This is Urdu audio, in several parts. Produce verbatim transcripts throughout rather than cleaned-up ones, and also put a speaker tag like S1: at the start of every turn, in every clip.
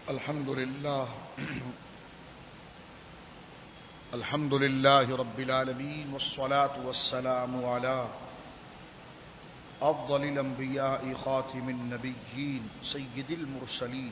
S1: الحمد لله الحمد لله رب العالمين والصلاة والسلام على أفضل الأنبياء خاتم النبيين سيد المرسلين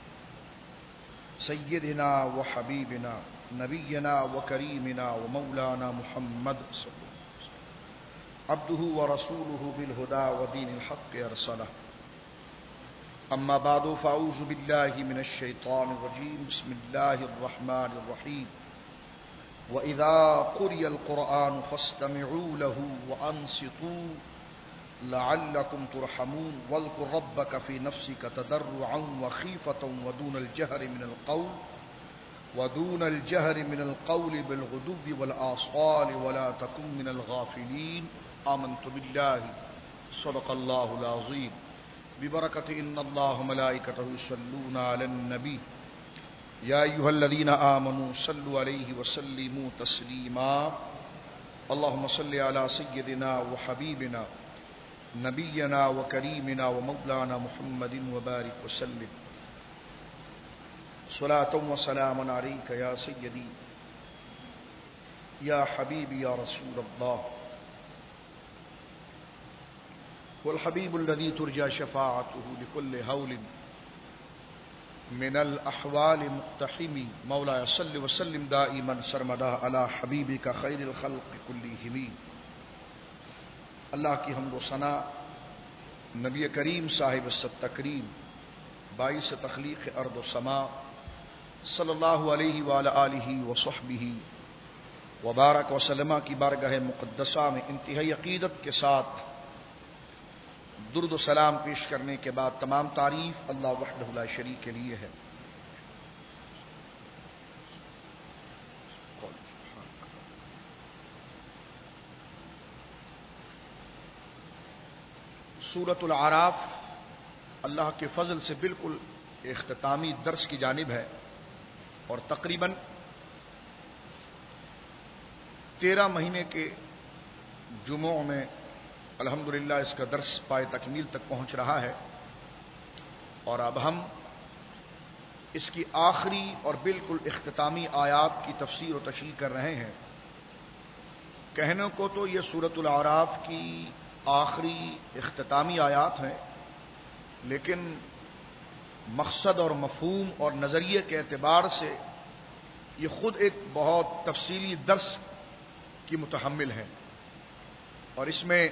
S1: سيدنا وحبيبنا نبينا وكريمنا ومولانا محمد صلى الله عليه وسلم عبده ورسوله بالهدى ودين الحق أرسله. أما بعد فأعوذ بالله من الشيطان الرجيم. بسم الله الرحمن الرحيم. وإذا قرئ القرآن فاستمعوا له وأنصتوا لعلكم ترحمون. واذكر ربك في نفسك تضرعا وخيفة ودون الجهر من القول ودون الجهر من القول بالغدو والآصال ولا تكن من الغافلين. آمنت بالله صدق الله العظيم. ببركة إن الله ملائكته يصلون على النبي يا أيها الذين آمنوا صلوا عليه وسلموا تسليما. اللهم صل على سيدنا وحبيبنا نبينا وكريمنا ومولانا محمد وبارك وسلم. صلاة وسلام عليك يا سيدي يا حبيبي يا رسول الله. والحبيب الذي ترجى شفاعته لكل هول من الأحوال مقتحم. مولاي صل وسلم دائما سرمدا على حبيبك خير الخلق كلهم. اللہ کی حمد و ثنا نبی کریم صاحب الصد تکریم باعث تخلیق ارض و سما صلی اللہ علیہ وآلہ آلہ وصحبہ وبارک وسلم کی بارگاہ مقدسہ میں انتہائی عقیدت کے ساتھ درود و سلام پیش کرنے کے بعد تمام تعریف اللہ وحدہ لا شریک کے لیے ہے. سورۃ الاعراف اللہ کے فضل سے بالکل اختتامی درس کی جانب ہے اور تقریباً تیرہ مہینے کے جمعوں میں الحمدللہ اس کا درس پائے تکمیل تک پہنچ رہا ہے اور اب ہم اس کی آخری اور بالکل اختتامی آیات کی تفسیر و تشریح کر رہے ہیں. کہنے کو تو یہ سورۃ الاعراف کی آخری اختتامی آیات ہیں، لیکن مقصد اور مفہوم اور نظریے کے اعتبار سے یہ خود ایک بہت تفصیلی درس کی متحمل ہے اور اس میں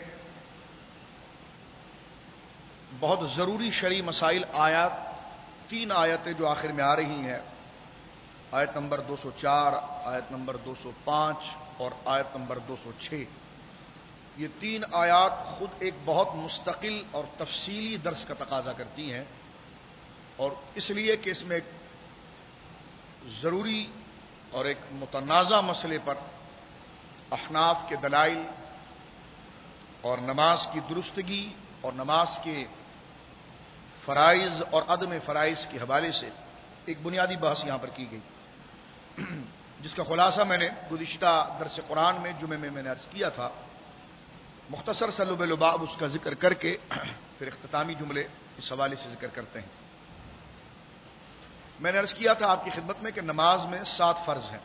S1: بہت ضروری شرعی مسائل آیات تین آیتیں جو آخر میں آ رہی ہیں، آیت نمبر دو سو چار، آیت نمبر دو سو پانچ اور آیت نمبر دو سو چھ، یہ تین آیات خود ایک بہت مستقل اور تفصیلی درس کا تقاضا کرتی ہیں اور اس لیے کہ اس میں ایک ضروری اور ایک متنازع مسئلے پر احناف کے دلائل اور نماز کی درستگی اور نماز کے فرائض اور عدم فرائض کے حوالے سے ایک بنیادی بحث یہاں پر کی گئی، جس کا خلاصہ میں نے گزشتہ درس قرآن میں جمعے میں میں نے عرض کیا تھا. مختصر سا لب لباب اس کا ذکر کر کے پھر اختتامی جملے اس حوالے سے ذکر کرتے ہیں. میں نے عرض کیا تھا آپ کی خدمت میں کہ نماز میں سات فرض ہیں.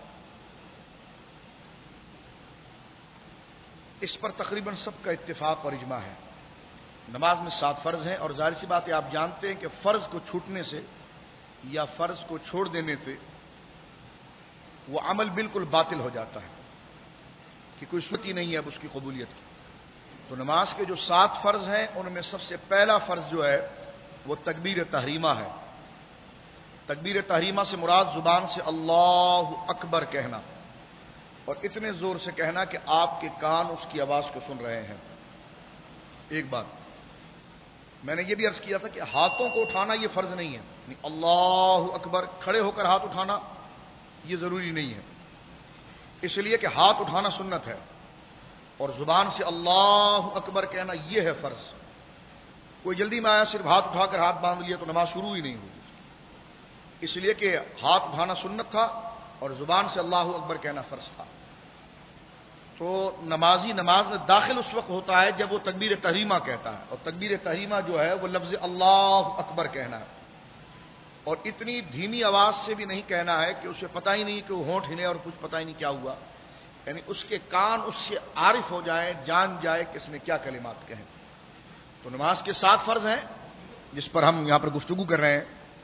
S1: اس پر تقریباً سب کا اتفاق اور اجماع ہے. نماز میں سات فرض ہیں اور ظاہر سی بات ہے آپ جانتے ہیں کہ فرض کو چھوٹنے سے یا فرض کو چھوڑ دینے سے وہ عمل بالکل باطل ہو جاتا ہے کہ کوئی صورت ہی نہیں ہے اب اس کی قبولیت کی. تو نماز کے جو سات فرض ہیں ان میں سب سے پہلا فرض جو ہے وہ تکبیر تحریمہ ہے. تکبیر تحریمہ سے مراد زبان سے اللہ اکبر کہنا اور اتنے زور سے کہنا کہ آپ کے کان اس کی آواز کو سن رہے ہیں. ایک بات میں نے یہ بھی عرض کیا تھا کہ ہاتھوں کو اٹھانا یہ فرض نہیں ہے، یعنی اللہ اکبر کھڑے ہو کر ہاتھ اٹھانا یہ ضروری نہیں ہے، اس لیے کہ ہاتھ اٹھانا سنت ہے اور زبان سے اللہ اکبر کہنا یہ ہے فرض. کوئی جلدی میں آیا صرف ہاتھ اٹھا کر ہاتھ باندھ لیا تو نماز شروع ہی نہیں ہوگی، اس لیے کہ ہاتھ اٹھانا سنت تھا اور زبان سے اللہ اکبر کہنا فرض تھا. تو نمازی نماز میں داخل اس وقت ہوتا ہے جب وہ تکبیر تحریمہ کہتا ہے، اور تکبیر تحریمہ جو ہے وہ لفظ اللہ اکبر کہنا ہے. اور اتنی دھیمی آواز سے بھی نہیں کہنا ہے کہ اسے پتہ ہی نہیں کہ وہ ہونٹ ہلے اور کچھ پتہ ہی نہیں کیا ہوا، یعنی اس کے کان اس سے عارف ہو جائیں، جان جائے کہ اس نے کیا کلمات کہیں۔ تو نماز کے سات فرض ہیں جس پر ہم یہاں پر گفتگو کر رہے ہیں،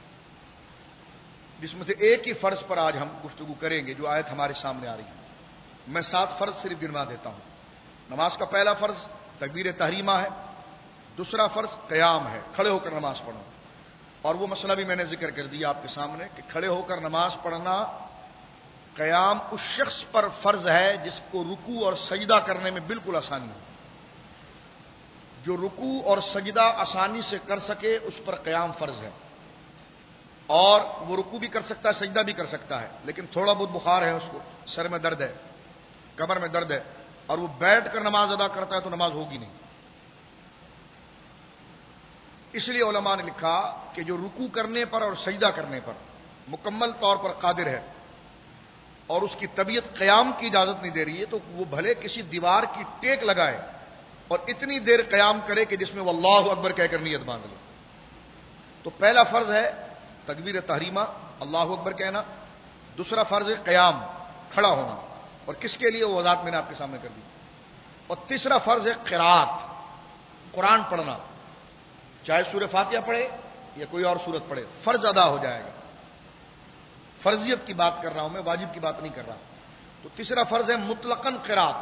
S1: جس میں سے ایک ہی فرض پر آج ہم گفتگو کریں گے جو آیت ہمارے سامنے آ رہی ہے۔ میں سات فرض صرف گنوا دیتا ہوں۔ نماز کا پہلا فرض تکبیر تحریمہ ہے، دوسرا فرض قیام ہے، کھڑے ہو کر نماز پڑھنا، اور وہ مسئلہ بھی میں نے ذکر کر دیا آپ کے سامنے کہ کھڑے ہو کر نماز پڑھنا، قیام اس شخص پر فرض ہے جس کو رکوع اور سجدہ کرنے میں بالکل آسانی ہو۔ جو رکوع اور سجدہ آسانی سے کر سکے اس پر قیام فرض ہے، اور وہ رکوع بھی کر سکتا ہے، سجدہ بھی کر سکتا ہے، لیکن تھوڑا بہت بخار ہے، اس کو سر میں درد ہے، کمر میں درد ہے، اور وہ بیٹھ کر نماز ادا کرتا ہے تو نماز ہوگی نہیں۔ اس لیے علماء نے لکھا کہ جو رکوع کرنے پر اور سجدہ کرنے پر مکمل طور پر قادر ہے اور اس کی طبیعت قیام کی اجازت نہیں دے رہی ہے تو وہ بھلے کسی دیوار کی ٹیک لگائے اور اتنی دیر قیام کرے کہ جس میں وہ اللہ اکبر کہہ کر نیت باندھ لے۔ تو پہلا فرض ہے تکبیر تحریمہ، اللہ اکبر کہنا، دوسرا فرض ہے قیام، کھڑا ہونا، اور کس کے لیے وہ وضاحت میں نے آپ کے سامنے کر دی، اور تیسرا فرض ہے قرات، قرآن پڑھنا، چاہے سورہ فاتحہ پڑھے یا کوئی اور سورت پڑھے، فرض ادا ہو جائے گا۔ فرضیت کی بات کر رہا ہوں میں، واجب کی بات نہیں کر رہا۔ تو تیسرا فرض ہے مطلقاً قرات،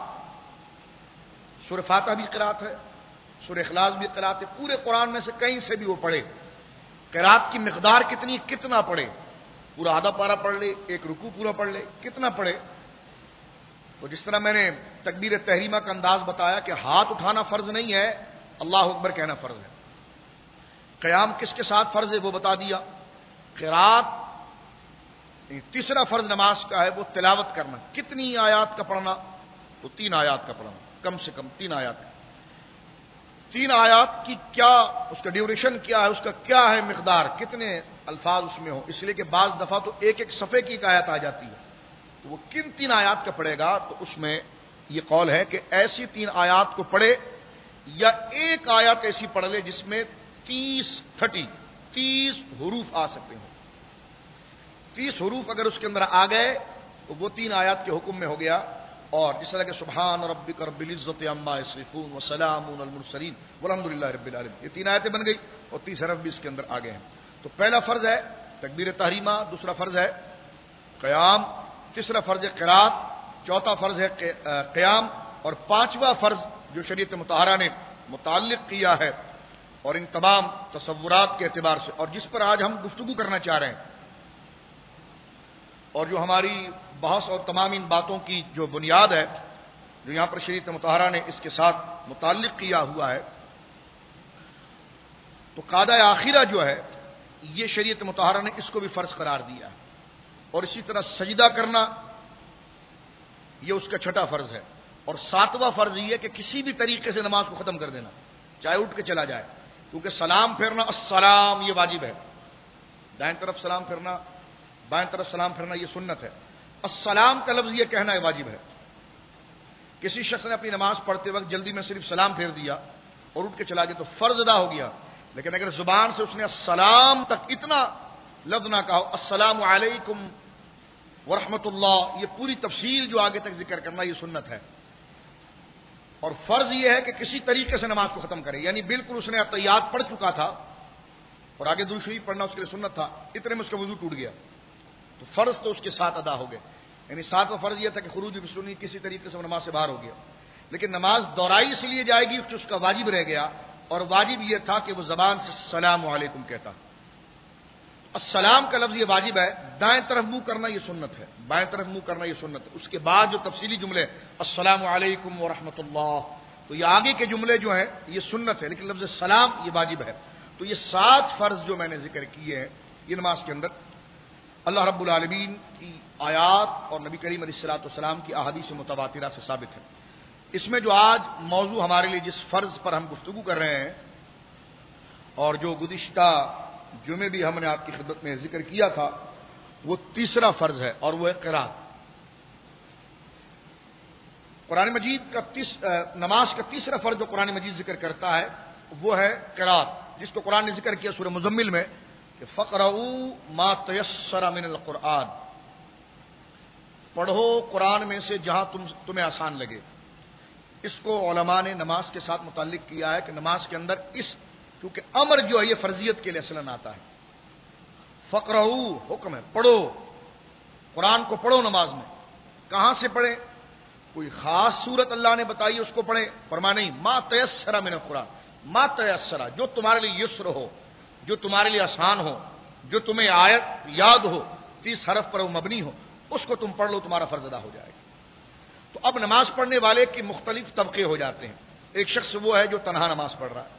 S1: سورہ فاتحہ بھی قرات ہے، سورہ اخلاص بھی قرات ہے، پورے قرآن میں سے کہیں سے بھی وہ پڑھے۔ قرات کی مقدار کتنی، کتنا پڑھے، پورا آدھا پارہ پڑھ لے، ایک رکوع پورا پڑھ لے، کتنا پڑھے۔ تو جس طرح میں نے تکبیر تحریمہ کا انداز بتایا کہ ہاتھ اٹھانا فرض نہیں ہے، اللہ اکبر کہنا فرض ہے۔ قیام کس کے ساتھ فرض ہے وہ بتا دیا۔ قرات تیسرا فرض نماز کا ہے وہ تلاوت کرنا، کتنی آیات کا پڑھنا، تو تین آیات کا پڑھنا، کم سے کم تین آیات کا۔ تین آیات کی کیا اس کا ڈیوریشن کیا ہے، اس کا کیا ہے مقدار، کتنے الفاظ اس میں ہو، اس لیے کہ بعض دفعہ تو ایک ایک صفحے کی ایک آیت آ جاتی ہے، تو وہ کن تین آیات کا پڑھے گا، تو اس میں یہ قول ہے کہ ایسی تین آیات کو پڑھے یا ایک آیت ایسی پڑھ لے جس میں تیس تھرٹی تیس حروف آ سکتے ہیں۔ تیس حروف اگر اس کے اندر آ گئے تو وہ تین آیات کے حکم میں ہو گیا، اور جس طرح کہ سبحان ربک رب العزت عما یصفون وسلام علی المرسلین والحمد للہ رب العالمین، یہ تین آیتیں بن گئی اور تیس حرف بھی اس کے اندر آ گئے ہیں۔ تو پہلا فرض ہے تکبیر تحریمہ، دوسرا فرض ہے قیام، تیسرا فرض ہے قرات، چوتھا فرض ہے قیام، اور پانچواں فرض جو شریعت مطہرہ نے متعلق کیا ہے اور ان تمام تصورات کے اعتبار سے، اور جس پر آج ہم گفتگو کرنا چاہ رہے ہیں، اور جو ہماری بحث اور تمام ان باتوں کی جو بنیاد ہے جو یہاں پر شریعت مطہرہ نے اس کے ساتھ متعلق کیا ہوا ہے، تو قاعدہ آخرہ جو ہے یہ شریعت مطہرہ نے اس کو بھی فرض قرار دیا ہے، اور اسی طرح سجدہ کرنا یہ اس کا چھٹا فرض ہے، اور ساتواں فرض یہ ہے کہ کسی بھی طریقے سے نماز کو ختم کر دینا، چاہے اٹھ کے چلا جائے، کیونکہ سلام پھیرنا السلام یہ واجب ہے، دائیں طرف سلام پھیرنا، بائیں طرف سلام پھیرنا یہ سنت ہے، السلام کا لفظ یہ کہنا ہے واجب ہے۔ کسی شخص نے اپنی نماز پڑھتے وقت جلدی میں صرف سلام پھیر دیا اور اٹھ کے چلا گیا تو فرض ادا ہو گیا، لیکن اگر زبان سے اس نے السلام تک اتنا لفظ نہ کہا، السلام علیکم ورحمۃ اللہ، یہ پوری تفصیل جو آگے تک ذکر کرنا یہ سنت ہے، اور فرض یہ ہے کہ کسی طریقے سے نماز کو ختم کرے، یعنی بالکل اس نے اتحیات پڑھ چکا تھا اور آگے درود شریف پڑھنا اس کے لیے سنت تھا، اتنے میں اس کا وضو ٹوٹ گیا تو فرض تو اس کے ساتھ ادا ہو گئے، یعنی ساتواں فرض یہ تھا کہ خروج بسنی کسی طریقے سے وہ نماز سے باہر ہو گیا، لیکن نماز دہرائی اس لیے جائے گی کہ اس کا واجب رہ گیا، اور واجب یہ تھا کہ وہ زبان سے السلام علیکم کہتا۔ السلام کا لفظ یہ واجب ہے، دائیں طرف منہ کرنا یہ سنت ہے، بائیں طرف منہ کرنا یہ سنت ہے، اس کے بعد جو تفصیلی جملے السلام علیکم ورحمۃ اللہ، تو یہ آگے کے جملے جو ہیں یہ سنت ہے، لیکن لفظ سلام یہ واجب ہے۔ تو یہ سات فرض جو میں نے ذکر کیے ہیں یہ نماز کے اندر اللہ رب العالمین کی آیات اور نبی کریم علیہ الصلوۃ والسلام کی احادیث متواترہ سے ثابت ہے۔ اس میں جو آج موضوع ہمارے لیے جس فرض پر ہم گفتگو کر رہے ہیں اور جو گزشتہ جمعے بھی ہم نے آپ کی خدمت میں ذکر کیا تھا وہ تیسرا فرض ہے، اور وہ ہے قرات۔ قرآن مجید کا تیس نماز کا تیسرا فرض جو قرآن مجید ذکر کرتا ہے وہ ہے قرات، جس کو قرآن نے ذکر کیا سورہ مزمل میں کہ فقرؤ ما تیسر من القرآن، پڑھو قرآن میں سے جہاں تم تمہیں آسان لگے. اس کو علماء نے نماز کے ساتھ متعلق کیا ہے کہ نماز کے اندر اس کیونکہ امر جو ہے یہ فرضیت کے لیے اصلاً آتا ہے. فقرؤ حکم ہے، پڑھو قرآن کو، پڑھو نماز میں. کہاں سے پڑھیں؟ کوئی خاص صورت اللہ نے بتائی اس کو پڑھیں؟ فرمایا نہیں، ما تیسر من القرآن، ما تیسر، جو تمہارے لیے یسر ہو، جو تمہارے لیے آسان ہو، جو تمہیں آیت یاد ہو، تیس حرف پر وہ مبنی ہو، اس کو تم پڑھ لو، تمہارا فرض ادا ہو جائے گا. تو اب نماز پڑھنے والے کی مختلف طبقے ہو جاتے ہیں. ایک شخص وہ ہے جو تنہا نماز پڑھ رہا ہے،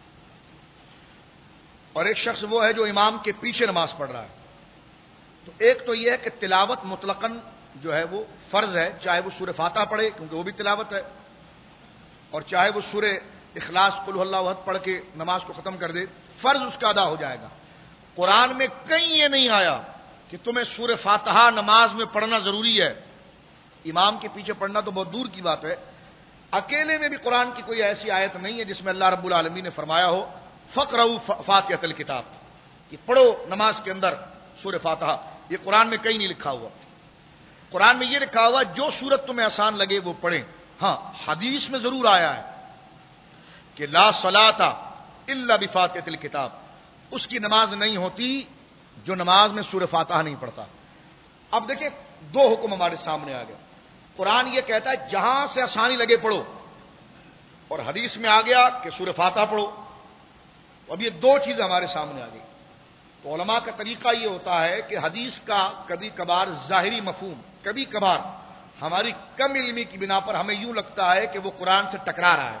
S1: اور ایک شخص وہ ہے جو امام کے پیچھے نماز پڑھ رہا ہے. تو ایک تو یہ ہے کہ تلاوت مطلقاً جو ہے وہ فرض ہے، چاہے وہ سورہ فاتحہ پڑھے کیونکہ وہ بھی تلاوت ہے، اور چاہے وہ سورہ اخلاص قل هو اللہ احد پڑھ کے نماز کو ختم کر دے، فرض اس کا ادا ہو جائے گا. قرآن میں کہیں یہ نہیں آیا کہ تمہیں سورہ فاتحہ نماز میں پڑھنا ضروری ہے. امام کے پیچھے پڑھنا تو بہت دور کی بات ہے. اکیلے میں بھی قرآن کی کوئی ایسی آیت نہیں ہے جس میں اللہ رب العالمین نے فرمایا ہو فقرؤ فاتحۃ الکتاب، کہ پڑھو نماز کے اندر سورہ فاتحہ. یہ قرآن میں کہیں نہیں لکھا ہوا. قرآن میں یہ لکھا ہوا جو سورت تمہیں آسان لگے وہ پڑھیں. ہاں حدیث میں ضرور آیا ہے کہ لا صلاۃ الا بفاتحۃ الکتاب، اس کی نماز نہیں ہوتی جو نماز میں سورہ فاتحہ نہیں پڑھتا. اب دیکھیں دو حکم ہمارے سامنے آ گئے. قرآن یہ کہتا ہے جہاں سے آسانی لگے پڑھو، اور حدیث میں آ گیا کہ سورہ فاتحہ پڑھو. اب یہ دو چیزیں ہمارے سامنے آ گئی. تو علماء کا طریقہ یہ ہوتا ہے کہ حدیث کا کبھی کبھار ظاہری مفہوم، کبھی کبھار ہماری کم علمی کی بنا پر ہمیں یوں لگتا ہے کہ وہ قرآن سے ٹکرا رہا ہے،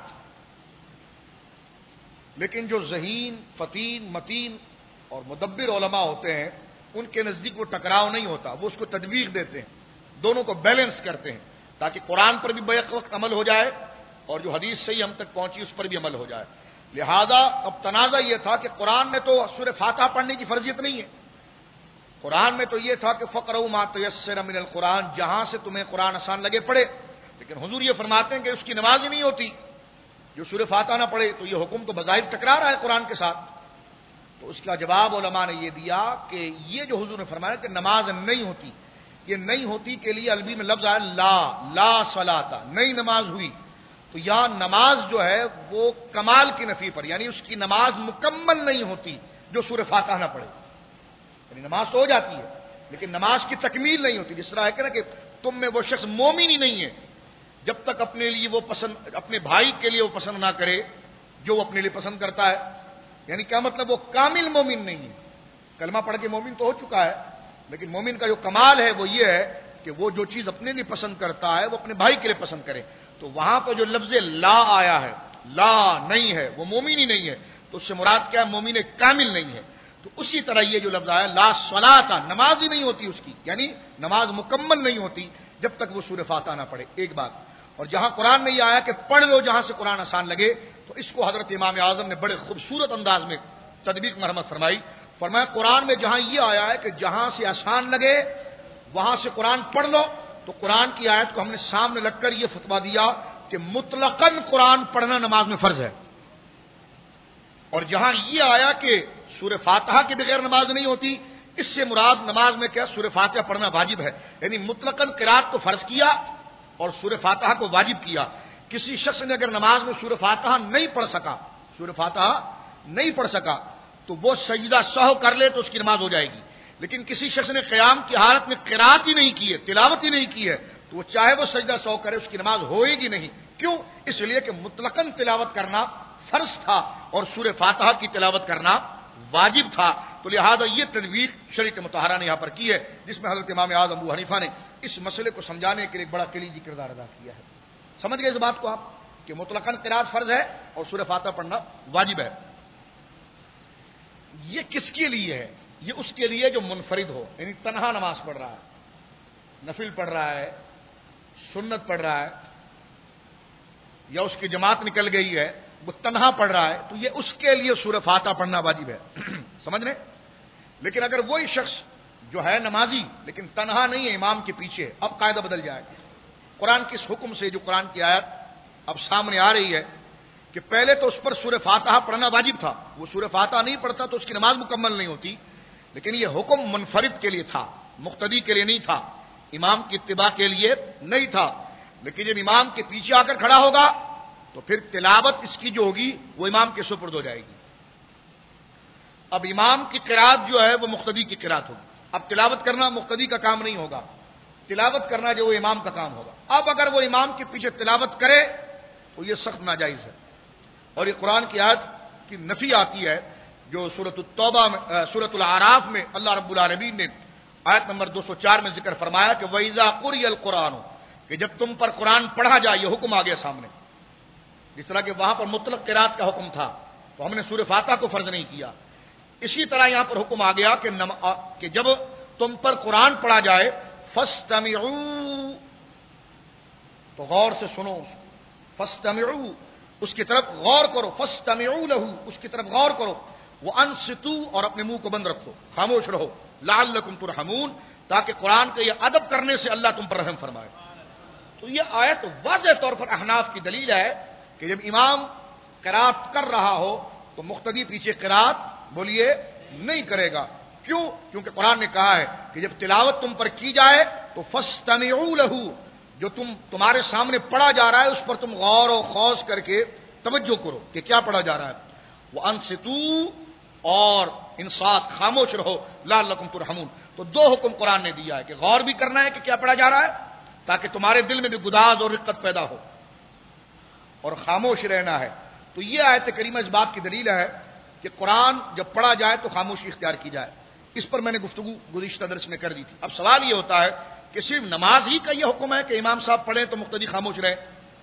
S1: لیکن جو ذہین، فتین، متین اور مدبر علماء ہوتے ہیں ان کے نزدیک وہ ٹکراؤ نہیں ہوتا، وہ اس کو تدویق دیتے ہیں، دونوں کو بیلنس کرتے ہیں تاکہ قرآن پر بھی بیک وقت عمل ہو جائے اور جو حدیث صحیح ہم تک پہنچی اس پر بھی عمل ہو جائے. لہذا اب تنازع یہ تھا کہ قرآن میں تو سورہ فاتحہ پڑھنے کی فرضیت نہیں ہے. قرآن میں تو یہ تھا کہ فقرؤ ما تیسر من القرآن، جہاں سے تمہیں قرآن آسان لگے پڑھے. لیکن حضور یہ فرماتے ہیں کہ اس کی نماز ہی نہیں ہوتی جو سورہ فاتحہ نہ پڑھے. تو یہ حکم تو بظاہر ٹکرا رہا ہے قرآن کے ساتھ. تو اس کا جواب علماء نے یہ دیا کہ یہ جو حضور نے فرمایا کہ نماز نہیں ہوتی، یہ نہیں ہوتی کے لیے عربی میں لفظ آیا لا لا صلاۃ، نئی نماز ہوئی. تو یہاں نماز جو ہے وہ کمال کی نفی پر، یعنی اس کی نماز مکمل نہیں ہوتی جو سورہ فاتحہ نہ پڑھے. یعنی نماز تو ہو جاتی ہے لیکن نماز کی تکمیل نہیں ہوتی. جس طرح ہے کہ نا کہ تم میں وہ شخص مومن ہی نہیں ہے جب تک اپنے لیے وہ پسند، اپنے بھائی کے لیے وہ پسند نہ کرے جو وہ اپنے لیے پسند کرتا ہے. یعنی کیا مطلب؟ وہ کامل مومن نہیں ہے. کلمہ پڑھ کے مومن تو ہو چکا ہے لیکن مومن کا جو کمال ہے وہ یہ ہے کہ وہ جو چیز اپنے لیے پسند کرتا ہے وہ اپنے بھائی کے لیے پسند کرے. تو وہاں پہ جو لفظ لا آیا ہے، لا نہیں ہے، وہ مومن ہی نہیں ہے. تو اس سے مراد کیا ہے؟ مومن کامل نہیں ہے. تو اسی طرح یہ جو لفظ آیا لا صلاۃ، نماز ہی نہیں ہوتی اس کی، یعنی نماز مکمل نہیں ہوتی جب تک وہ سورہ فاتحہ نہ پڑھے. ایک بات. اور جہاں قرآن میں یہ آیا کہ پڑھ لو جہاں سے قرآن آسان لگے، تو اس کو حضرت امام اعظم نے بڑے خوبصورت انداز میں تطبیق مرحمت فرمائی. فرمایا قرآن میں جہاں یہ آیا ہے کہ جہاں سے آسان لگے وہاں سے قرآن پڑھ لو، تو قرآن کی آیت کو ہم نے سامنے رکھ کر یہ فتویٰ دیا کہ مطلقاً قرآن پڑھنا نماز میں فرض ہے. اور جہاں یہ آیا کہ سورہ فاتحہ کے بغیر نماز نہیں ہوتی، اس سے مراد نماز میں کیا؟ سورہ فاتحہ پڑھنا واجب ہے. یعنی مطلقاً قرات کو فرض کیا اور سورہ فاتحہ کو واجب کیا. کسی شخص نے اگر نماز میں سورہ فاتحہ نہیں پڑھ سکا، سورہ فاتحہ نہیں پڑھ سکا تو وہ سجدہ سہو کر لے تو اس کی نماز ہو جائے گی. لیکن کسی شخص نے قیام کی حالت میں قرات ہی نہیں کی ہے، تلاوت ہی نہیں کی ہے، تو وہ چاہے وہ سجدہ سہو کرے اس کی نماز ہوئے گی نہیں. کیوں؟ اس لیے کہ مطلقاً تلاوت کرنا فرض تھا اور سورہ فاتحہ کی تلاوت کرنا واجب تھا. تو لہذا یہ تدویق شریعت مطہرہ نے یہاں پر کی ہے، جس میں حضرت امام اعظم ابو حنیفہ نے اس مسئلے کو سمجھانے کے لیے ایک بڑا کلیدی کردار ادا کیا ہے. سمجھ گئے اس بات کو آپ کہ مطلقاً قرات فرض ہے اور سورہ فاتحہ پڑھنا واجب ہے. یہ کس کے لیے ہے؟ یہ اس کے لیے جو منفرد ہو، یعنی تنہا نماز پڑھ رہا ہے، نفل پڑھ رہا ہے، سنت پڑھ رہا ہے، یا اس کی جماعت نکل گئی ہے وہ تنہا پڑھ رہا ہے، تو یہ اس کے لیے سورہ فاتحہ پڑھنا واجب ہے. سمجھ رہے؟ لیکن اگر وہی شخص جو ہے نمازی لیکن تنہا نہیں ہے، امام کے پیچھے، اب قاعدہ بدل جائے گا. قرآن کے اس حکم سے جو قرآن کی آیت اب سامنے آ رہی ہے کہ پہلے تو اس پر سورہ فاتحہ پڑھنا واجب تھا، وہ سورہ فاتحہ نہیں پڑھتا تو اس کی نماز مکمل نہیں ہوتی. لیکن یہ حکم منفرد کے لیے تھا، مقتدی کے لیے نہیں تھا، امام کی اتباع کے لیے نہیں تھا۔ لیکن جب امام کے پیچھے آ کر کھڑا ہوگا تو پھر تلاوت اس کی جو ہوگی وہ امام کے سپرد ہو جائے گی۔ اب امام کی قرات جو ہے وہ مقتدی کی قرات ہوگی۔ اب تلاوت کرنا مقتدی کا کام نہیں ہوگا، تلاوت کرنا جو وہ امام کا کام ہوگا۔ اب اگر وہ امام کے پیچھے تلاوت کرے تو یہ سخت ناجائز ہے، اور یہ قرآن کی آیت کی نفی آتی ہے جو سورۃ التوبہ میں سورۃ الاعراف میں اللہ رب العالمین نے آیت نمبر دو سو چار میں ذکر فرمایا کہ وَإِذَا قُرِئَ الْقُرْآنُ، کہ جب تم پر قرآن پڑھا جائے، یہ حکم آ گیا سامنے۔ جس طرح کہ وہاں پر مطلق قرات کا حکم تھا تو ہم نے سورہ فاتحہ کو فرض نہیں کیا، اسی طرح یہاں پر حکم آ گیا کہ, نم... کہ جب تم پر قرآن پڑھا جائے فاستمعوا، تو غور سے سنو، فاستمعوا، اس کی طرف غور کرو، فاستمعوا له، اس کی طرف غور کرو، وانصتوا، اور اپنے منہ کو بند رکھو، خاموش رہو، لعلکم ترحمون، تاکہ قرآن کے یہ ادب کرنے سے اللہ تم پر رحم فرمائے۔ تو یہ آیت واضح طور پر احناف کی دلیل ہے کہ جب امام قرات کر رہا ہو تو مقتدی پیچھے قرات بولیے نہیں کرے گا۔ کیوں؟ کیونکہ قرآن نے کہا ہے کہ جب تلاوت تم پر کی جائے تو فاستمعوا له، جو تم تمہارے سامنے پڑھا جا رہا ہے اس پر تم غور و خوض کر کے توجہ کرو کہ کیا پڑھا جا رہا ہے۔ وانصتوا، اور انصات، خاموش رہو، لعلکم ترحمون۔ تو دو حکم قرآن نے دیا ہے کہ غور بھی کرنا ہے کہ کیا پڑھا جا رہا ہے تاکہ تمہارے دل میں بھی گداز اور رقت پیدا ہو، اور خاموش رہنا ہے۔ تو یہ آیت کریمہ اس بات کی دلیل ہے کہ قرآن جب پڑھا جائے تو خاموشی اختیار کی جائے۔ اس پر میں نے گفتگو گزشتہ درس میں کر دی تھی۔ اب سوال یہ ہوتا ہے کہ صرف نماز ہی کا یہ حکم ہے کہ امام صاحب پڑھیں تو مقتدی خاموش رہے؟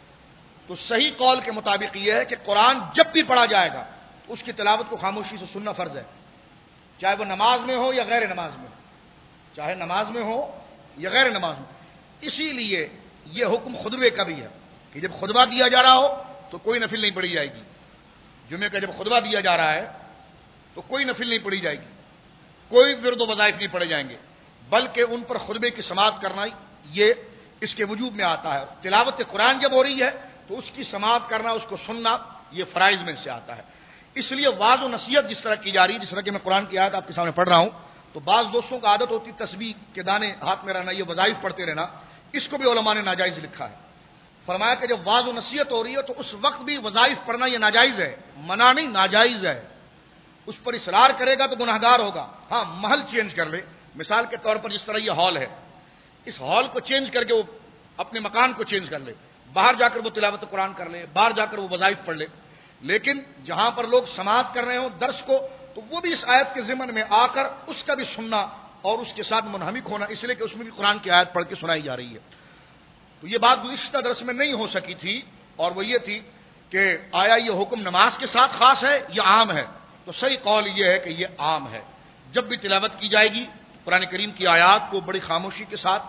S1: تو صحیح قول کے مطابق یہ ہے کہ قرآن جب بھی پڑھا جائے گا تو اس کی تلاوت کو خاموشی سے سننا فرض ہے، چاہے وہ نماز میں ہو یا غیر نماز میں ہو، چاہے نماز میں ہو یا غیر نماز میں۔ اسی لیے یہ حکم خطبے کا بھی ہے کہ جب خطبہ دیا جا رہا ہو تو کوئی نفل نہیں پڑھی جائے گی۔ جمعے کا جب خطبہ دیا جا رہا ہے تو کوئی نفل نہیں پڑھی جائے گی، کوئی ورد و وظائف نہیں پڑھے جائیں گے، بلکہ ان پر خطبے کی سماعت کرنا یہ اس کے وجوب میں آتا ہے۔ تلاوت قرآن جب ہو رہی ہے تو اس کی سماعت کرنا، اس کو سننا، یہ فرائض میں سے آتا ہے۔ اس لیے واعظ و نصیحت جس طرح کی جا رہی ہے، جس طرح کہ میں قرآن کی آیت آپ کے سامنے پڑھ رہا ہوں، تو بعض دوستوں کا عادت ہوتی تسبیح کے دانے ہاتھ میں رہنا، یہ وظائف پڑھتے رہنا، اس کو بھی علماء نے ناجائز لکھا ہے۔ فرمایا کہ جب واعظ و نصیحت ہو رہی ہے تو اس وقت بھی وظائف پڑھنا یہ ناجائز ہے، منع نہیں، ناجائز ہے۔ اس پر اصرار کرے گا تو گناہگار ہوگا۔ ہاں، محل چینج کر لے، مثال کے طور پر جس طرح یہ ہال ہے، اس ہال کو چینج کر کے وہ اپنے مکان کو چینج کر لے، باہر جا کر وہ تلاوت قرآن کر لے، باہر جا کر وہ وظائف پڑھ لے، لیکن جہاں پر لوگ سماعت کر رہے ہوں درس کو، تو وہ بھی اس آیت کے ضمن میں آ کر اس کا بھی سننا اور اس کے ساتھ منہمک ہونا، اس لیے کہ اس میں بھی قرآن کی آیت پڑھ کے سنائی جا رہی ہے۔ تو یہ بات گزشتہ درس میں نہیں ہو سکی تھی، اور وہ یہ تھی کہ آیا یہ حکم نماز کے ساتھ خاص ہے یا عام ہے؟ تو صحیح قول یہ ہے کہ یہ عام ہے۔ جب بھی تلاوت کی جائے گی قرآن کریم کی آیات کو بڑی خاموشی کے ساتھ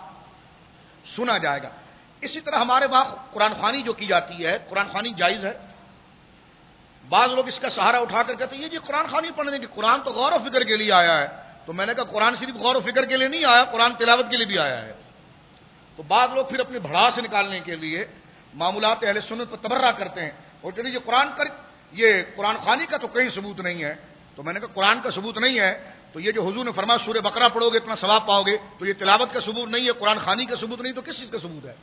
S1: سنا جائے گا۔ اسی طرح ہمارے وہاں قرآن خوانی جو کی جاتی ہے، قرآن خوانی جائز ہے۔ بعض لوگ اس کا سہارا اٹھا کر کہتے ہیں یہ جی قرآن خوانی پڑھنے کی، قرآن تو غور و فکر کے لیے آیا ہے۔ تو میں نے کہا قرآن صرف غور و فکر کے لیے نہیں آیا، قرآن تلاوت کے لیے بھی آیا ہے۔ تو بعض لوگ پھر اپنے بھڑاس سے نکالنے کے لیے معمولات اہل سنت پر تبرہ کرتے ہیں اور کہتے ہیں یہ قرآن کر یہ قرآن خوانی کا تو کہیں ثبوت نہیں ہے۔ تو میں نے کہا قرآن کا ثبوت نہیں ہے تو یہ جو حضور نے فرمایا سورہ بقرہ پڑھو گے اتنا ثواب پاؤ گے، تو یہ تلاوت کا ثبوت نہیں ہے، قرآن خوانی کا ثبوت نہیں، تو کس چیز کا ثبوت ہے؟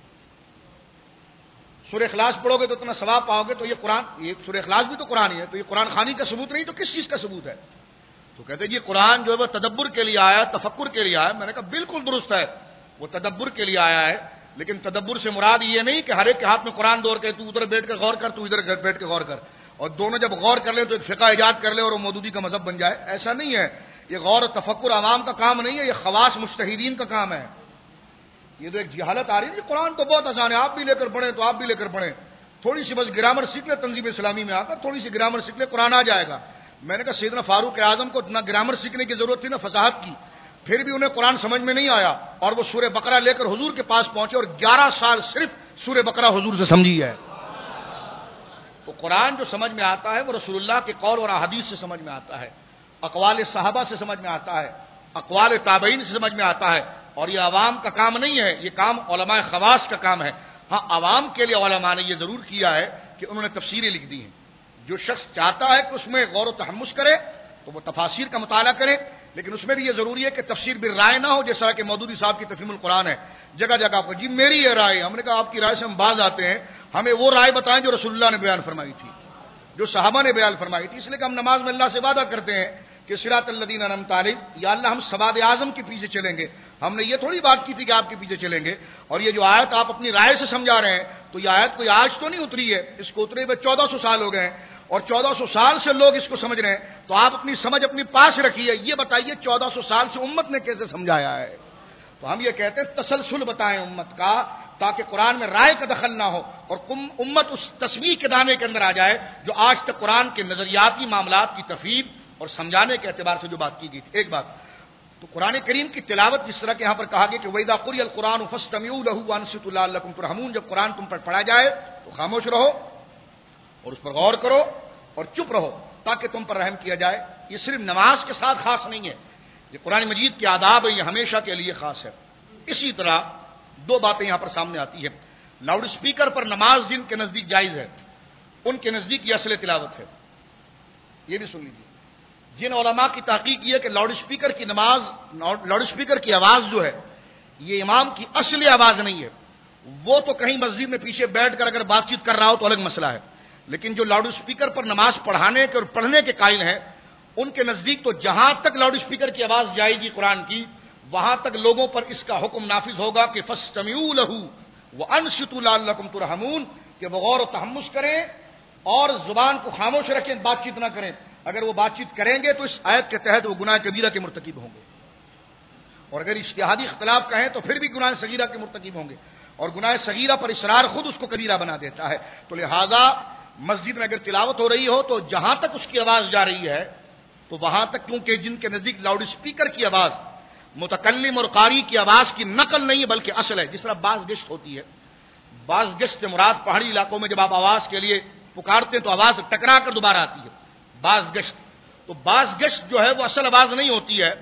S1: سورہ اخلاص پڑھو گے تو اتنا ثواب پاؤ گے، تو یہ قرآن، یہ سورہ اخلاص بھی تو قرآن ہی ہے، تو یہ قرآن خوانی کا ثبوت نہیں، تو کس چیز کا ثبوت ہے؟ تو کہتے ہیں یہ قرآن جو ہے وہ تدبر کے لیے آیا ہے، تفکر کے لیے آیا ہے۔ میں نے کہا بالکل درست ہے، وہ تدبر کے لیے آیا ہے، لیکن تدبر سے مراد یہ نہیں کہ ہر ایک کے ہاتھ میں قرآن دور کے تو ادھر بیٹھ کر غور کر، تو ادھر بیٹھ کے غور کر، اور دونوں جب غور کر لیں تو ایک فقہ ایجاد کر لے اور وہ مودودی کا مذہب بن جائے، ایسا نہیں ہے۔ یہ غور و تفکر عوام کا کام نہیں ہے، یہ خواص مجتہدین کا کام ہے۔ یہ تو ایک جہالت آ رہی ہے، قرآن تو بہت آسان ہے، آپ بھی لے کر پڑھیں تو آپ بھی لے کر پڑھیں، تھوڑی سی بس گرامر سیکھ لے، تنظیم اسلامی میں آ کر تھوڑی سی گرامر سیکھ لے، قرآن آ جائے گا۔ میں نے کہا سیدنا فاروق اعظم کو نہ گرامر سیکھنے کی ضرورت تھی نہ فصاحت کی، پھر بھی انہیں قرآن سمجھ میں نہیں آیا اور وہ سورہ بقرہ لے کر حضور کے پاس پہنچے اور گیارہ سال صرف سورہ بقرہ حضور سے سمجھی ہے۔ تو قرآن جو سمجھ میں آتا ہے وہ رسول اللہ کے قول اور احادیث سے سمجھ میں آتا ہے، اقوال صحابہ سے سمجھ میں آتا ہے، اقوال تابعین سے سمجھ میں آتا ہے، اور یہ عوام کا کام نہیں ہے، یہ کام علماء خواص کا کام ہے۔ ہاں، عوام کے لیے علماء نے یہ ضرور کیا ہے کہ انہوں نے تفسیریں لکھ دی ہیں۔ جو شخص چاہتا ہے کہ اس میں غور و تحمس کرے تو وہ تفاسیر کا مطالعہ کرے، لیکن اس میں بھی یہ ضروری ہے کہ تفسیر بھی رائے نہ ہو، جیسا کہ مودودی صاحب کی تفہیم القرآن ہے، جگہ جگہ آپ کو جی میری یہ رائے، ہم نے کہا آپ کی رائے سے ہم باز آتے ہیں، ہمیں وہ رائے بتائیں جو رسول اللہ نے بیان فرمائی تھی، جو صحابہ نے بیان فرمائی تھی. اس لیے کہ ہم نماز میں اللہ سے وعدہ کرتے ہیں کہ صراط الذین انعمت علیہم، یا اللہ ہم سواد اعظم کے پیچھے چلیں گے. ہم نے یہ تھوڑی بات کی تھی کہ آپ کے پیچھے چلیں گے. اور یہ جو آیت آپ اپنی رائے سے سمجھا رہے ہیں، تو یہ آیت کوئی آج تو نہیں اتری ہے، اس کو اترے ہوئے چودہ سو سال ہو گئے ہیں، اور چودہ سو سال سے لوگ اس کو سمجھ رہے ہیں. تو آپ اپنی سمجھ اپنی پاس رکھیے، یہ بتائیے چودہ سو سال سے امت نے کیسے سمجھایا ہے. تو ہم یہ کہتے ہیں تسلسل بتائیں امت کا، تاکہ قرآن میں رائے کا دخل نہ ہو اور امت اس تصویر کے دانے کے اندر آ جائے جو آج تک قرآن کے نظریاتی معاملات کی تفہیم اور سمجھانے کے اعتبار سے جو بات کی گئی تھی. ایک بات تو قرآن کریم کی تلاوت، جس طرح کہ یہاں پر کہا گیا کہ وَإِذَا قُرِئَ الْقُرْآنُ فَاسْتَمِعُوا لَهُ وَأَنصِتُوا لَعَلَّكُمْ تُرْحَمُونَ، جب قرآن تم پر پڑھا جائے تو خاموش رہو اور اس پر غور کرو اور چپ رہو تاکہ تم پر رحم کیا جائے. یہ صرف نماز کے ساتھ خاص نہیں ہے، یہ قرآن مجید کے آداب ہے، یہ ہمیشہ کے لیے خاص ہے. اسی طرح دو باتیں یہاں پر سامنے آتی ہیں. لاؤڈ اسپیکر پر نماز جن کے نزدیک جائز ہے، ان کے نزدیک یہ اصل تلاوت ہے. یہ بھی سن لیجیے. جن علماء کی تحقیق یہ ہے کہ لاؤڈ اسپیکر کی نماز، لاؤڈ اسپیکر کی آواز جو ہے یہ امام کی اصل آواز نہیں ہے. وہ تو کہیں مسجد میں پیچھے بیٹھ کر اگر بات چیت کر رہا ہو تو الگ مسئلہ ہے، لیکن جو لاؤڈ اسپیکر پر نماز پڑھانے کے اور پڑھنے کے قائل ہیں ان کے نزدیک تو جہاں تک لاؤڈ اسپیکر کی آواز جائے گی قرآن کی، وہاں تک لوگوں پر اس کا حکم نافذ ہوگا کہ فَاسْتَمِعُوا لَهُ وَأَنصِتُوا لَعَلَّكُمْ تُرْحَمُونَ، کہ وہ غور و تحمس کریں اور زبان کو خاموش رکھیں، بات چیت نہ کریں. اگر وہ بات چیت کریں گے تو اس آیت کے تحت وہ گناہ کبیرہ کے مرتکب ہوں گے، اور اگر اجتہادی اختلاف کہیں تو پھر بھی گناہ صغیرہ کے مرتکب ہوں گے، اور گناہ صغیرہ پر اصرار خود اس کو کبیرہ بنا دیتا ہے. تو لہذا مسجد میں اگر تلاوت ہو رہی ہو تو جہاں تک اس کی آواز جا رہی ہے تو وہاں تک، کیونکہ جن کے نزدیک لاؤڈ اسپیکر کی آواز متکلم اور قاری کی آواز کی نقل نہیں ہے بلکہ اصل ہے. جس طرح باز گشت ہوتی ہے، باز گشت سے مراد پہاڑی علاقوں میں جب آپ آواز کے لیے پکارتے ہیں تو آواز ٹکرا کر دوبارہ آتی ہے، باز گشت. تو باز گشت جو ہے وہ اصل آواز نہیں ہوتی ہے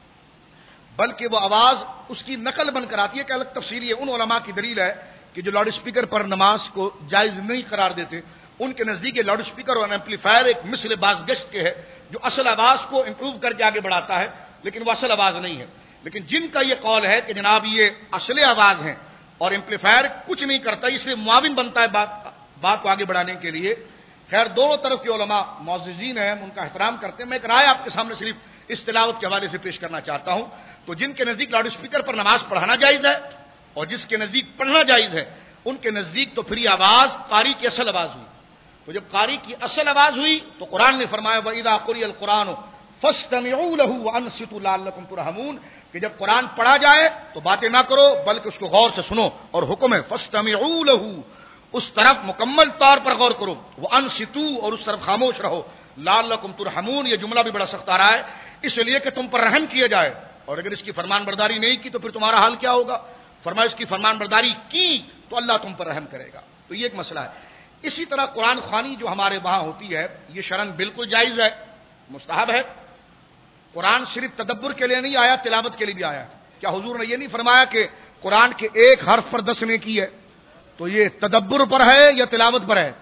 S1: بلکہ وہ آواز اس کی نقل بن کر آتی ہے. کہ الگ تفسیری ہے. ان علماء کی دلیل ہے کہ جو لاؤڈ اسپیکر پر نماز کو جائز نہیں قرار دیتے، ان کے نزدیک لاؤڈ اسپیکر اور ایمپلیفائر ایک مثل باز گشت کے ہے جو اصل آواز کو امپروو کر کے آگے بڑھاتا ہے، لیکن وہ اصل آواز نہیں ہے. لیکن جن کا یہ قول ہے کہ جناب یہ اصل آواز ہیں اور ایمپلیفائر کچھ نہیں کرتا، اس لیے معاون بنتا ہے بات بات کو آگے بڑھانے کے لیے. خیر دونوں طرف کے علماء معززین ہیں، ان کا احترام کرتے ہیں. میں ایک رائے آپ کے سامنے صرف اس تلاوت کے حوالے سے پیش کرنا چاہتا ہوں. تو جن کے نزدیک لاؤڈ اسپیکر پر نماز پڑھانا جائز ہے اور جس کے نزدیک پڑھنا جائز ہے، ان کے نزدیک تو پھر یہ آواز قاری کی اصل آواز ہوئی. تو جب قاری کی اصل آواز ہوئی تو قرآن نے فرمایا وَإِذَا قُرِئَ الْقُرْآنُ فَاسْتَمِعُوا لَهُ وَأَنصِتُوا لَعَلَّكُمْ تُرْحَمُونَ، کہ جب قرآن پڑھا جائے تو باتیں نہ کرو بلکہ اس کو غور سے سنو. اور حکم ہے فَاسْتَمِعُوا لَهُ، اس طرف مکمل طور پر غور کرو، وَأَنصِتُوا، اور اس طرف خاموش رہو، لَعَلَّكُمْ تُرْحَمُونَ. یہ جملہ بھی بڑا سخت آ رہا ہے، اس لیے کہ تم پر رحم کیا جائے. اور اگر اس کی فرمان برداری نہیں کی تو پھر تمہارا حال کیا ہوگا؟ فرمایا اس کی فرمان برداری کی تو اللہ تم پر رحم کرے گا. تو یہ ایک مسئلہ ہے. اسی طرح قرآن خوانی جو ہمارے وہاں ہوتی ہے یہ شرعاً بالکل جائز ہے، مستحب ہے. قرآن صرف تدبر کے لیے نہیں آیا، تلاوت کے لیے بھی آیا. کیا حضور نے یہ نہیں فرمایا کہ قرآن کے ایک حرف پر دس نیکی ہے؟ تو یہ تدبر پر ہے یا تلاوت پر ہے؟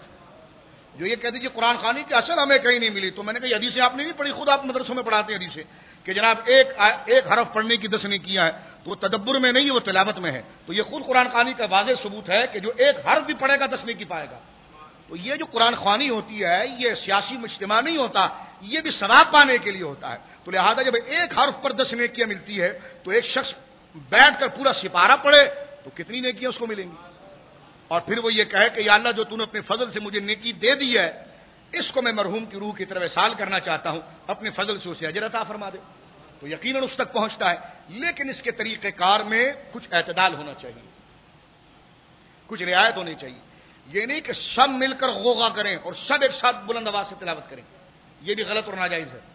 S1: جو یہ کہتے ہیں قرآن خوانی کی اصل ہمیں کہیں نہیں ملی، تو میں نے کہا یہ حدیثیں آپ نے نہیں پڑھی، خود آپ مدرسوں میں پڑھاتے ہیں حدیثیں کہ جناب ایک ایک حرف پڑھنے کی دس نیکیاں ہیں. تو وہ تدبر میں نہیں، وہ تلاوت میں ہے. تو یہ خود قرآن خوانی کا واضح ثبوت ہے کہ جو ایک حرف بھی پڑھے گا دس نیکی پائے گا. تو یہ جو قرآن خوانی ہوتی ہے یہ سیاسی مجتمع نہیں ہوتا، یہ بھی ثواب پانے کے لیے ہوتا ہے. تو لہذا جب ایک حرف پر دس نیکیاں ملتی ہے تو ایک شخص بیٹھ کر پورا سپارہ پڑھے تو کتنی نیکیاں اس کو ملیں گی. اور پھر وہ یہ کہے کہ یا اللہ جو تو نے اپنے فضل سے مجھے نیکی دے دی ہے اس کو میں مرحوم کی روح کی طرف وصال کرنا چاہتا ہوں، اپنے فضل سے اسے اجر عطا فرما دے، تو یقیناً اس تک پہنچتا ہے. لیکن اس کے طریقہ کار میں کچھ اعتدال ہونا چاہیے، کچھ رعایت ہونی چاہیے. یہ نہیں کہ سب مل کر غوغا کریں اور سب ایک ساتھ بلند آواز سے تلاوت کریں، یہ بھی غلط اور ناجائز ہے.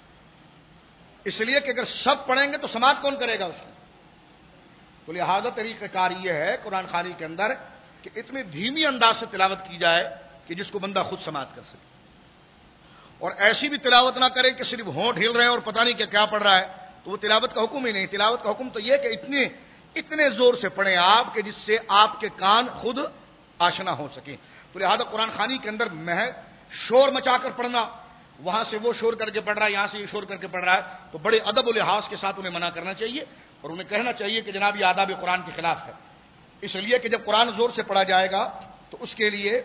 S1: اس لیے کہ اگر سب پڑھیں گے تو سماعت کون کرے گا اس کی؟ تو لہذا طریقہ کار یہ ہے قرآن خوانی کے اندر کہ اتنے دھیمی انداز سے تلاوت کی جائے کہ جس کو بندہ خود سماعت کر سکے، اور ایسی بھی تلاوت نہ کرے کہ صرف ہونٹ ہل رہے ہیں اور پتہ نہیں کہ کیا پڑھ رہا ہے، تو وہ تلاوت کا حکم ہی نہیں. تلاوت کا حکم تو یہ کہ اتنے اتنے زور سے پڑھیں آپ کہ جس سے آپ کے کان خود آشنا ہو سکیں. تو لہذا قرآن خوانی کے اندر محض شور مچا کر پڑھنا وہاں سے وہ شور کر کے پڑھ رہا ہے، یہاں سے یہ شور کر کے پڑھ رہا ہے، تو بڑے ادب و لحاظ کے ساتھ انہیں منع کرنا چاہیے اور انہیں کہنا چاہیے کہ جناب یہ آداب قرآن کے خلاف ہے. اس لیے کہ جب قرآن زور سے پڑھا جائے گا تو اس کے لیے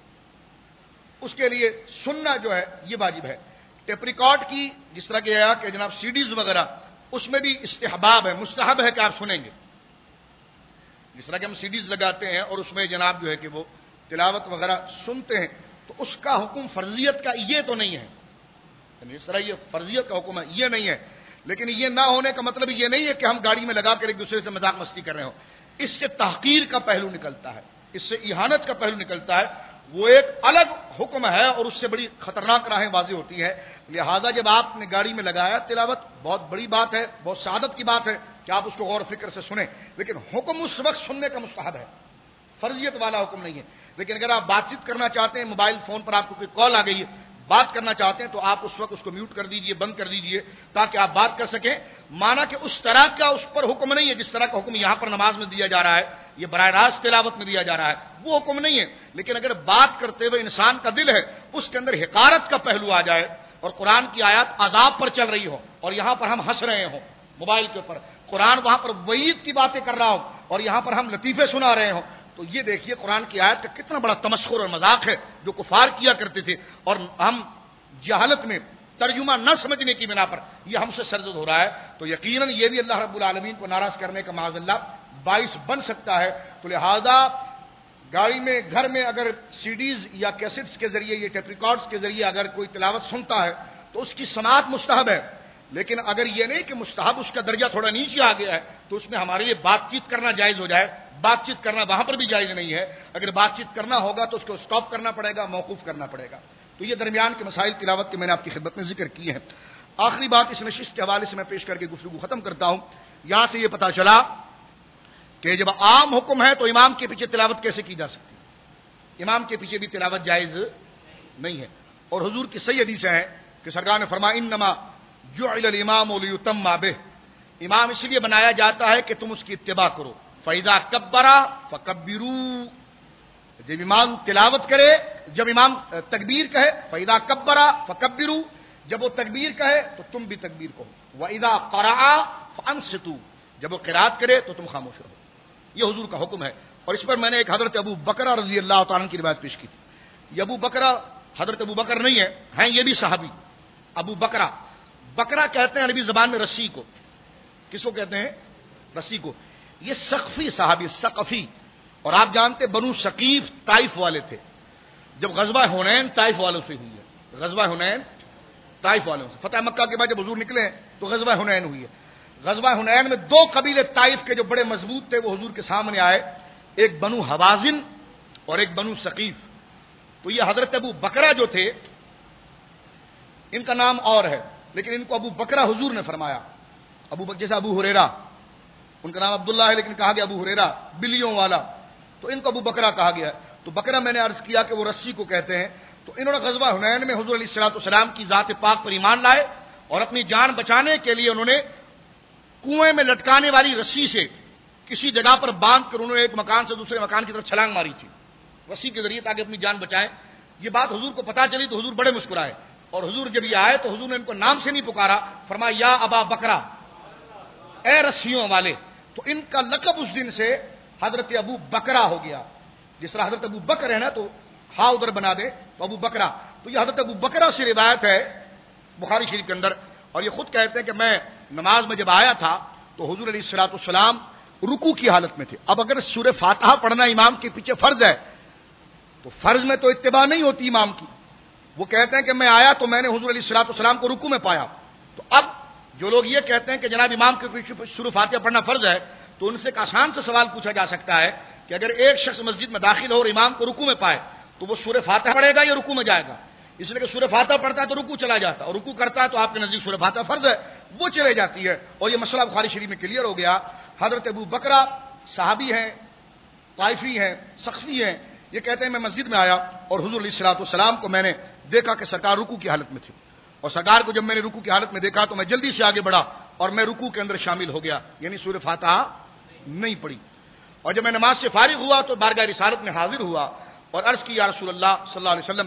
S1: اس کے لیے سننا جو ہے یہ واجب ہے. ٹیپ ریکارڈ کی جس طرح کہ کہ جناب سی ڈیز وغیرہ اس میں بھی استحباب ہے، مستحب ہے کہ آپ سنیں گے. جس طرح کہ ہم سی ڈیز لگاتے ہیں اور اس میں جناب جو ہے کہ وہ تلاوت وغیرہ سنتے ہیں تو اس کا حکم فرضیت کا یہ تو نہیں ہے، اس طرح یہ فرضیت کا حکم ہے یہ نہیں ہے. لیکن یہ نہ ہونے کا مطلب یہ نہیں ہے کہ ہم گاڑی میں لگا کر ایک دوسرے سے مذاق مستی کر رہے ہوں. اس سے تحقیر کا پہلو نکلتا ہے، اس سے اہانت کا پہلو نکلتا ہے، وہ ایک الگ حکم ہے اور اس سے بڑی خطرناک راہیں واضح ہوتی ہے. لہذا جب آپ نے گاڑی میں لگایا تلاوت بہت بڑی بات ہے، بہت سعادت کی بات ہے کہ آپ اس کو غور و فکر سے سنیں، لیکن حکم اس وقت سننے کا مستحب ہے، فرضیت والا حکم نہیں ہے. لیکن اگر آپ بات چیت کرنا چاہتے ہیں، موبائل فون پر آپ کو کوئی کال آ گئی ہے، بات کرنا چاہتے ہیں تو آپ اس وقت اس کو میوٹ کر دیجئے، بند کر دیجئے تاکہ آپ بات کر سکیں. مانا کہ اس طرح کا اس پر حکم نہیں ہے جس طرح کا حکم یہاں پر نماز میں دیا جا رہا ہے، یہ براہ راست تلاوت میں دیا جا رہا ہے، وہ حکم نہیں ہے. لیکن اگر بات کرتے ہوئے انسان کا دل ہے اس کے اندر حقارت کا پہلو آ جائے اور قرآن کی آیات عذاب پر چل رہی ہو اور یہاں پر ہم ہنس رہے ہوں موبائل کے اوپر، قرآن وہاں پر وعید کی باتیں کر رہا ہو اور یہاں پر ہم لطیفے سنا رہے ہوں، تو یہ دیکھیے قرآن کی آیت کا کتنا بڑا تمسخر اور مذاق ہے جو کفار کیا کرتے تھے، اور ہم جہالت میں ترجمہ نہ سمجھنے کی بنا پر یہ ہم سے سرزد ہو رہا ہے. تو یقیناً یہ بھی اللہ رب العالمین کو ناراض کرنے کا معاذ اللہ باعث بن سکتا ہے. تو لہذا گاڑی میں، گھر میں اگر سی ڈیز یا کیسٹس کے ذریعے، یہ ٹیپ ریکارڈز کے ذریعے اگر کوئی تلاوت سنتا ہے تو اس کی سماعت مستحب ہے. لیکن اگر یہ نہیں کہ مستحب اس کا درجہ تھوڑا نیچے آ گیا ہے تو اس میں ہمارے لیے بات چیت کرنا جائز ہو جائے. بات چیت کرنا وہاں پر بھی جائز نہیں ہے. اگر بات چیت کرنا ہوگا تو اس کو سٹاپ کرنا پڑے گا، موقوف کرنا پڑے گا. تو یہ درمیان کے مسائل تلاوت کے میں نے آپ کی خدمت میں ذکر کیے ہیں. آخری بات اس نشست کے حوالے سے میں پیش کر کے گفتگو ختم کرتا ہوں. یہاں سے یہ پتا چلا کہ جب عام حکم ہے تو امام کے پیچھے تلاوت کیسے کی جا سکتی ہے؟ امام کے پیچھے بھی تلاوت جائز نہیں ہے. اور حضور کی صحیح حدیث ہے کہ سرکار نے فرمایا انما جعل الامام لیتم به، امام اس لیے بنایا جاتا ہے کہ تم اس کی اتباع کرو. فاذا کبر فکبروا، جب امام تلاوت کرے، جب امام تکبیر کہے فاذا کبر فکبروا، جب وہ تکبیر کہے تو تم بھی تکبیر کہو. واذا قرأ فانصتوا، جب وہ قرات کرے تو تم خاموش رہو. یہ حضور کا حکم ہے. اور اس پر میں نے ایک حضرت ابو بکر رضی اللہ تعالیٰ عنہ کی روایت پیش کی تھی. یہ ابو بکر حضرت ابو بکر نہیں ہے، ہیں یہ بھی صحابی. ابو بکرا، بکرا کہتے ہیں عربی زبان میں رسی کو. کس کو کہتے ہیں؟ رسی کو. یہ سقفی صحابی، سقفی. اور آپ جانتے بنو ثقیف طائف والے تھے. جب غزوہ حنین طائف والوں سے ہوئی ہے، غزوہ حنین طائف والوں سے، فتح مکہ کے بعد جب حضور نکلے تو غزوہ حنین ہوئی ہے. غزوہ حنین میں دو قبیلے طائف کے جو بڑے مضبوط تھے وہ حضور کے سامنے آئے، ایک بنو حوازن اور ایک بنو ثقیف. تو یہ حضرت ابو بکرا جو تھے ان کا نام اور ہے لیکن ان کو ابو بکرا حضور نے فرمایا. ابو بکر جیسا ابو ہریرا، ان کا نام عبداللہ ہے لیکن کہا گیا ابو ہریرا بلیوں والا، تو ان کو ابو بکرا کہا گیا. تو بکرا میں نے عرض کیا کہ وہ رسی کو کہتے ہیں. تو انہوں نے غزوہ حنین میں حضور علیہ الصلوۃ والسلام کی ذات پاک پر ایمان لائے اور اپنی جان بچانے کے لیے انہوں نے کنویں میں لٹکانے والی رسی سے کسی جگہ پر باندھ کر انہوں نے ایک مکان سے دوسرے مکان کی طرف چھلانگ ماری تھی رسی کے ذریعے تاکہ اپنی جان بچائیں. یہ بات حضور کو پتا چلی تو حضور بڑے مسکرائے اور حضور جب یہ آئے تو حضور نے ان کو نام سے نہیں پکارا، فرمایا یا ابا بکرا، اے رسیوں والے. تو ان کا لقب اس دن سے حضرت ابو بکرا ہو گیا. جس طرح حضرت ابو بکر ہے نا تو ہا ادھر بنا دے تو ابو بکرا. تو یہ حضرت ابو بکرا سے روایت ہے بخاری شریف کے اندر. اور یہ خود کہتے ہیں کہ میں نماز میں جب آیا تھا تو حضور علیہ الصلوۃ والسلام رکوع کی حالت میں تھے. اب اگر سورہ فاتحہ پڑھنا امام کے پیچھے فرض ہے تو فرض میں تو اتباع نہیں ہوتی امام کی. وہ کہتے ہیں کہ میں آیا تو میں نے حضور علیہ الصلوۃ والسلام کو رکوع میں پایا. تو اب جو لوگ یہ کہتے ہیں کہ جناب امام کے پیچھے سورہ فاتحہ پڑھنا فرض ہے تو ان سے ایک آسان سے سوال پوچھا جا سکتا ہے کہ اگر ایک شخص مسجد میں داخل ہو اور امام کو رکوع میں پائے تو وہ سورہ فاتحہ پڑھے گا یا رکوع میں جائے گا؟ اس لیے کہ سورہ فاتحہ پڑھتا ہے تو رکوع چلا جاتا ہے اور رکوع کرتا ہے تو آپ کے نزدیک سورہ فاتحہ فرض ہے، وہ چلے جاتی ہے. اور یہ مسئلہ بخاری شریف میں کلیئر ہو گیا. حضرت ابو بکرا صحابی ہیں، طائفی ہیں، سقفی ہیں. یہ کہتے ہیں میں مسجد میں آیا اور حضور علیہ الصلوۃ والسلام کو میں نے دیکھا کہ سرکار رکوع کی حالت میں تھے اور سرکار کو جب میں نے رکوع کی حالت میں دیکھا تو میں جلدی سے آگے بڑھا اور میں رکوع کے اندر شامل ہو گیا، یعنی سورہ فاتحہ نہیں پڑھی. اور جب میں نماز سے فارغ ہوا تو بارگاہ رسالت میں حاضر ہوا اور عرض کی یا رسول اللہ صلی اللہ علیہ وسلم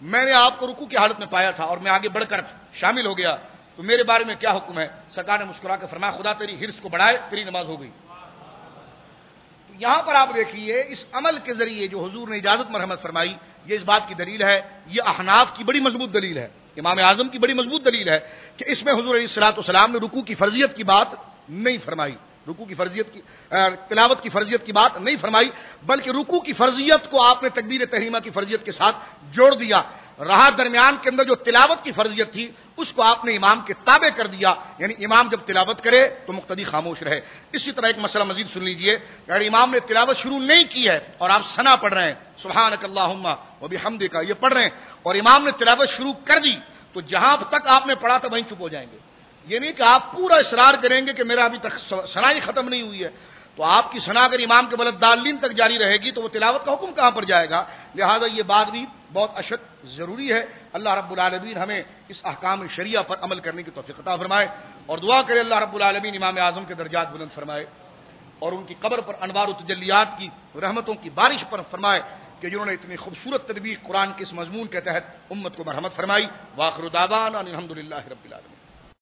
S1: میں نے آپ کو رکوع کی حالت میں پایا تھا اور میں آگے بڑھ کر شامل ہو گیا تو میرے بارے میں کیا حکم ہے؟ سرکار نے مسکرا کے فرمایا خدا تیری حرص کو بڑھائے، تیری نماز ہو گئی۔ تو یہاں پر آپ دیکھیے اس عمل کے ذریعے جو حضور نے اجازت مرحمت فرمائی، یہ اس بات کی دلیل ہے، یہ احناف کی بڑی مضبوط دلیل ہے، امام اعظم کی بڑی مضبوط دلیل ہے کہ اس میں حضور علیہ الصلوۃ والسلام نے رکوع کی فرضیت کی بات نہیں فرمائی، رکوع کی فرضیت کی تلاوت کی فرضیت کی بات نہیں فرمائی، بلکہ رکوع کی فرضیت کو آپ نے تکبیر تحریمہ کی فرضیت کے ساتھ جوڑ دیا۔ رہا درمیان کے اندر جو تلاوت کی فرضیت تھی اس کو آپ نے امام کے تابع کر دیا، یعنی امام جب تلاوت کرے تو مقتدی خاموش رہے۔ اسی طرح ایک مسئلہ مزید سن لیجئے، اگر امام نے تلاوت شروع نہیں کی ہے اور آپ ثنا پڑھ رہے ہیں سبحانک اللہم و بحمدک یہ پڑھ رہے ہیں اور امام نے تلاوت شروع کر دی تو جہاں تک آپ نے پڑھا تھا وہیں چپ ہو جائیں گے، یہ نہیں کہ آپ پورا اصرار کریں گے کہ میرا ابھی تک ثنا ہی ختم نہیں ہوئی ہے، تو آپ کی ثنا اگر امام کے بلدالین تک جاری رہے گی تو وہ تلاوت کا حکم کہاں پر جائے گا؟ لہذا یہ بات بھی بہت اشد ضروری ہے۔ اللہ رب العالمین ہمیں اس احکام شریعہ پر عمل کرنے کی توفیق عطا فرمائے اور دعا کرے اللہ رب العالمین امام اعظم کے درجات بلند فرمائے اور ان کی قبر پر انوار و تجلیات کی رحمتوں کی بارش پر فرمائے کہ جنہوں نے اتنی خوبصورت تدبیر قرآن کے اس مضمون کے تحت امت کو مرحمت فرمائی۔ وآخر دعوانا الحمدللہ رب العالمین۔